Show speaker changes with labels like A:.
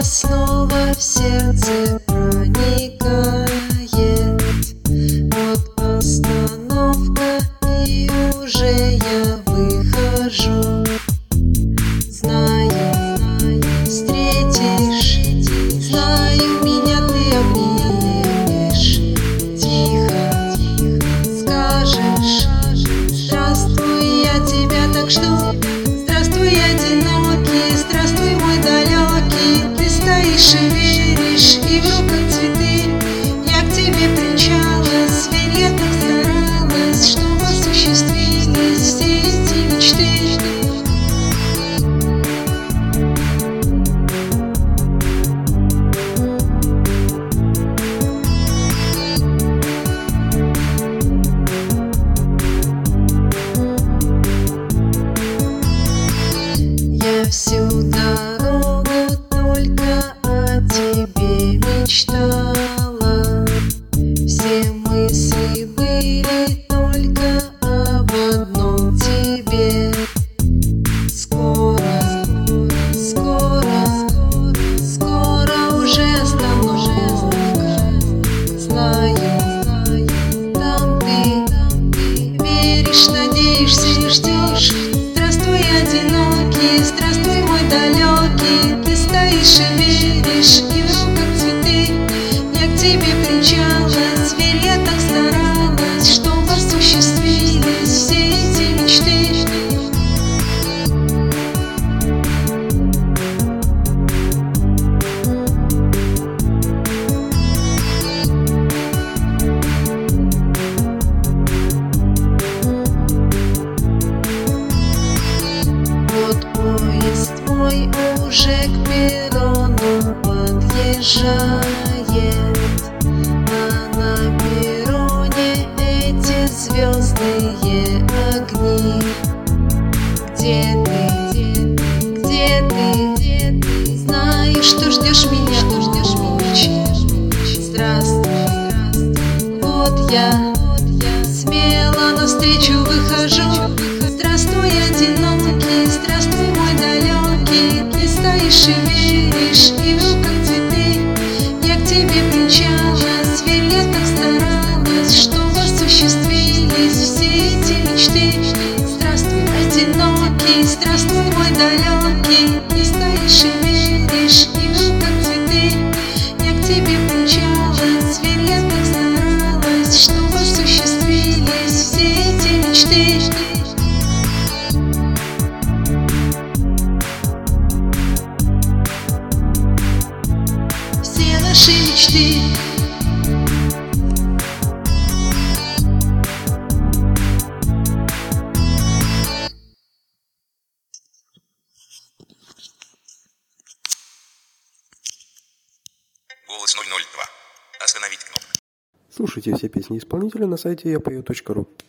A: снова в сердце проникает. Вот остановка, и уже я выхожу. Знаю, встретишь, знаю, меня ты обнимешь. Тихо скажешь: здравствуй, я тебя так жду. Здравствуй, одинокий, здравствуй, мой далекий. Ты стоишь и веришь, и в руках цветы. Я к тебе примчалась, ведь я так старалась, чтобы осуществились все эти мечты. Я всю дорогу только о тебе мечтала. Все мысли были только об одном тебе. Скоро, скоро, скоро уже остановка. Знаю, там ты веришь, надеешься и ждешь. Здравствуй, одинокий, здравствуй, мой далекий. Ты стоишь и веришь, и в руках цветы. Я к тебе примчалась, верь, я так старалась, чтобы осуществились все эти мечты. Вот поезд мой уже к перрону подъезжает, а на перроне эти звездные огни. Где ты? Где ты? Знаю, что ждешь меня очень. Здравствуй, вот я смело навстречу выхожу. Здравствуй, одинокий, здравствуй, мой далекий. Ты стоишь и веришь, и в руках цветы. Я к тебе примчалась, верь, я так старалась, чтобы осуществились все эти мечты. Здравствуй, одинокий, здравствуй, мой далекий. Ты стоишь и веришь, и в руках цветы. Я к тебе примчалась, верь, я так старалась, чтобы осуществились все эти мечты. Все наши мечты.
B: Голос 002. Остановить кнопку.
C: Слушайте все песни исполнителя на сайте yapeo.ru.